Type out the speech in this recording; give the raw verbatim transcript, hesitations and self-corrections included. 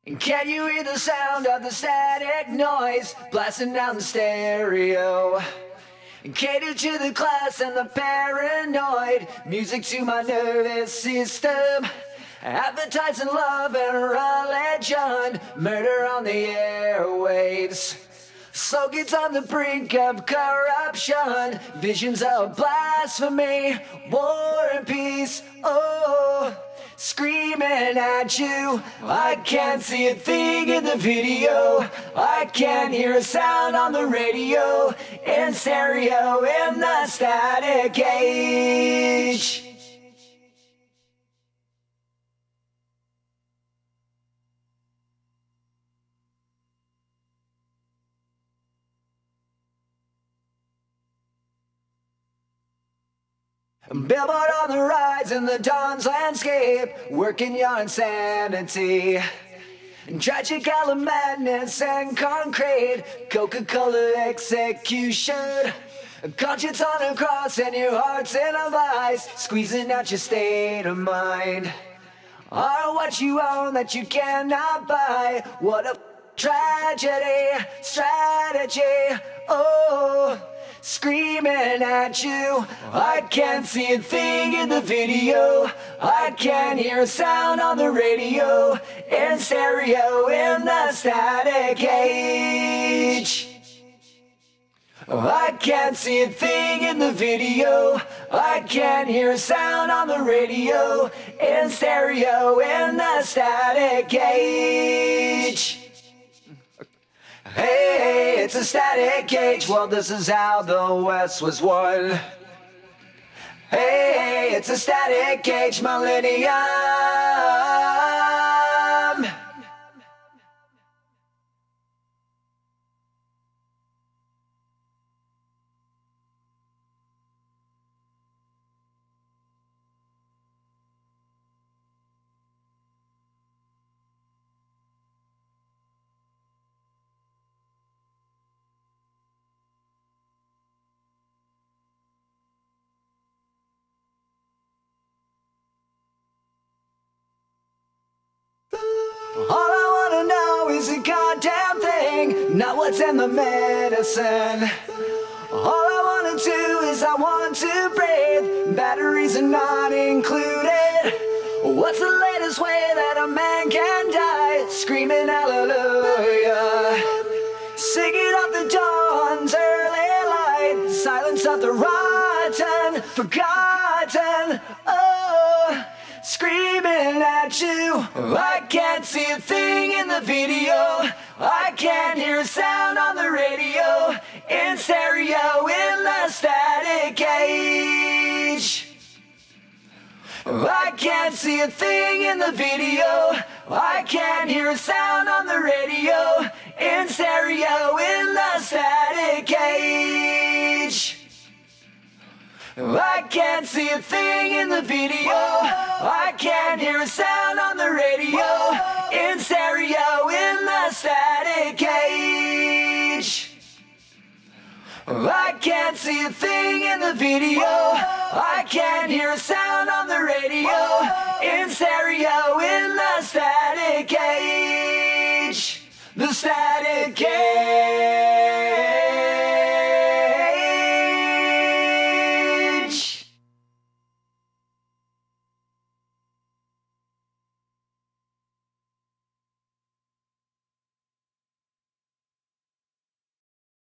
And can you hear the sound of the static noise blasting down the stereo? And cater to the class and the paranoid music to my nervous system. Advertising love and religion, murder on the airwaves. Slogans on the brink of corruption, visions of blasphemy, war and peace, oh, screaming at you. I can't see a thing in the video, I can't hear a sound on the radio, in stereo in the static age. Billboard on the rise in the dawn's landscape, working your insanity. Tragic element madness and concrete, Coca-Cola execution. Conscience on a cross and your heart's in a vice, squeezing out your state of mind. Are what you own that you cannot buy. What a tragedy, strategy, oh, screaming at you. I can't see a thing in the video, I can't hear a sound on the radio, in stereo in the static age. I can't see a thing in the video, I can't hear a sound on the radio, in stereo in the static age. Hey, it's a static age, well this is how the West was won. Hey, it's a static age millennium. All I wanna know is the goddamn thing, not what's in the medicine. All I wanna do is I want to breathe, batteries are not included. What's the latest way that a man can die? Screaming hallelujah, singing of the dawn's early light, silence of the rotten, forgotten, oh, screaming at you. I can't see a thing in the video, I can't hear a sound on the radio, in stereo in the static age. I can't see a thing in the video, I can't hear a sound on the radio, in stereo in the static age. I can't see a thing in the video, I can't hear a sound on the radio, in stereo in the static age. I can't see a thing in the video, I can't hear a sound on the radio, in stereo in the static age. The static age.